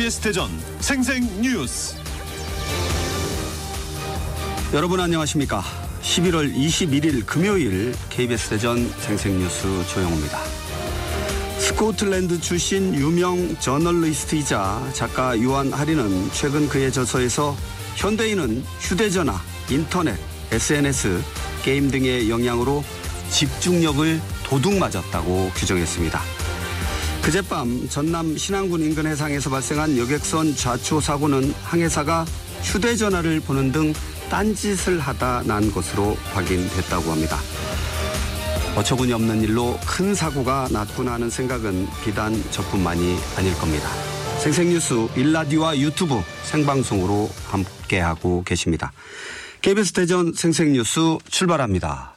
KBS 대전 생생뉴스. 여러분 안녕하십니까. 11월 21일 금요일 KBS 대전 생생뉴스 조영호입니다. 스코틀랜드 출신 유명 저널리스트이자 작가 요한 하리는 최근 그의 저서에서 현대인은 휴대전화, 인터넷, SNS, 게임 등의 영향으로 집중력을 도둑맞았다고 규정했습니다. 그젯밤 전남 신안군 인근 해상에서 발생한 여객선 좌초 사고는 항해사가 휴대전화를 보는 등 딴짓을 하다 난 것으로 확인됐다고 합니다. 어처구니 없는 일로 큰 사고가 났구나 하는 생각은 비단 저뿐만이 아닐 겁니다. 생생뉴스 일라디오와 유튜브 생방송으로 함께하고 계십니다. KBS 대전 생생뉴스 출발합니다.